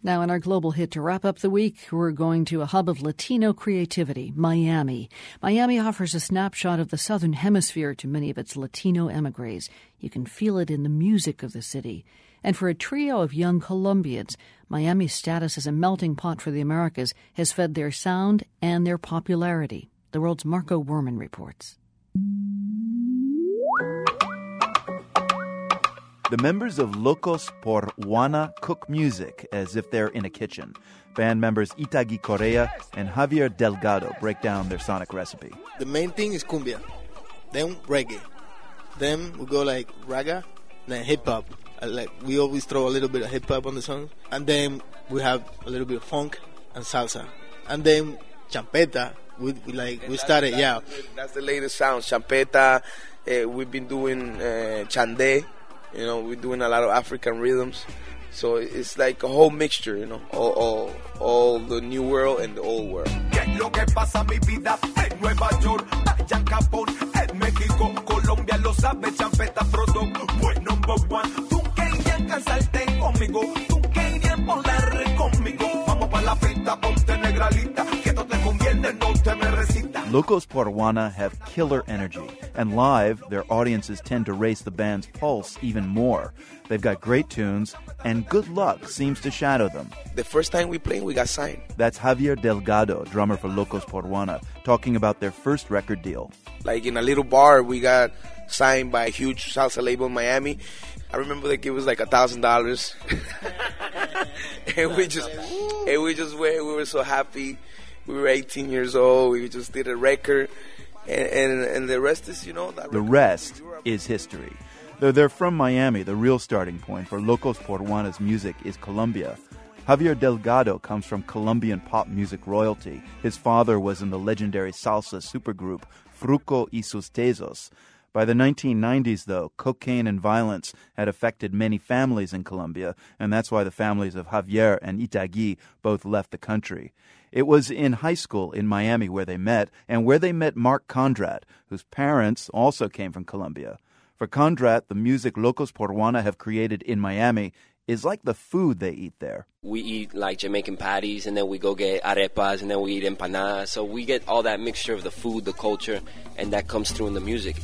Now, in our global hit to wrap up the week, we're going to a hub of Latino creativity, Miami. Miami offers a snapshot of the Southern Hemisphere to many of its Latino emigres. You can feel it in the music of the city. And for a trio of young Colombians, Miami's status as a melting pot for the Americas has fed their sound and their popularity. The World's Marco Werman reports. The members of Locos por Juana cook music as if they're in a kitchen. Band members Itagui Correa and Javier Delgado break down their sonic recipe. The main thing is cumbia, then reggae, then we go like raga, then hip-hop. Like we always throw a little bit of hip-hop on the song, and then we have a little bit of funk and salsa, and then champeta. We started, yeah. That's the latest sound, champeta. We've been doing chande. You know, we're doing a lot of African rhythms. So it's like a whole mixture, you know, all the new world and the old world. Locos por Juana have killer energy, and live, their audiences tend to race the band's pulse even more. They've got great tunes, and good luck seems to shadow them. The first time we played, we got signed. That's Javier Delgado, drummer for Locos por Juana, talking about their first record deal. Like in a little bar, we got signed by a huge salsa label in Miami. I remember they gave us like $1,000, and we just went. We were so happy. We were 18 years old. We just did a record, and the rest is, you know. The rest is history. Though they're from Miami, the real starting point for Locos por Juana's music is Colombia. Javier Delgado comes from Colombian pop music royalty. His father was in the legendary salsa supergroup Fruco y sus Tesos. By the 1990s, though, cocaine and violence had affected many families in Colombia, and that's why the families of Javier and Itagui both left the country. It was in high school in Miami where they met, and where they met Mark Condrat, whose parents also came from Colombia. For Condrat, the music Locos por Juana have created in Miami is like the food they eat there. We eat like Jamaican patties, and then we go get arepas, and then we eat empanadas. So we get all that mixture of the food, the culture, and that comes through in the music.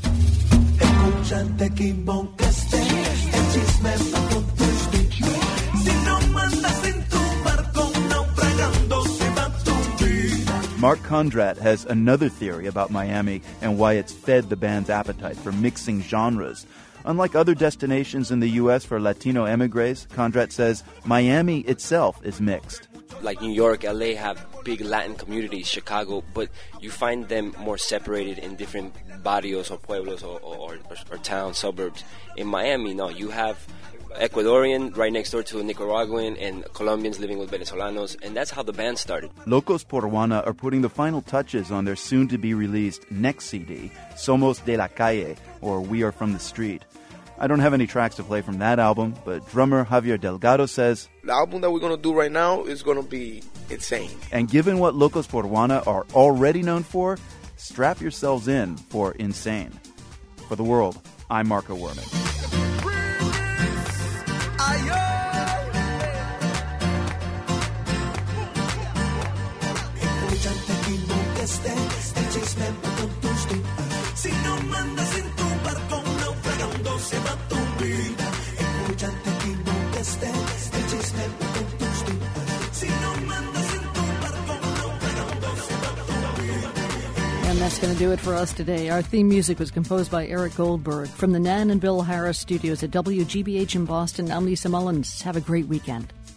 Mark Condrat has another theory about Miami and why it's fed the band's appetite for mixing genres. Unlike other destinations in the U.S. for Latino emigres, Condrat says Miami itself is mixed. Like New York, L.A. have big Latin communities, Chicago, but you find them more separated in different barrios or pueblos or towns, suburbs. In Miami, no, you have Ecuadorian right next door to a Nicaraguan and Colombians living with Venezolanos, and that's how the band started. Locos por Juana are putting the final touches on their soon-to-be-released next CD, Somos de la Calle, or We Are From the Street. I don't have any tracks to play from that album, but drummer Javier Delgado says, the album that we're going to do right now is going to be insane. And given what Locos por Juana are already known for, strap yourselves in for insane. For The World, I'm Marco Werman. And that's going to do it for us today. Our theme music was composed by Eric Goldberg. From the Nan and Bill Harris studios at WGBH in Boston, I'm Lisa Mullins. Have a great weekend.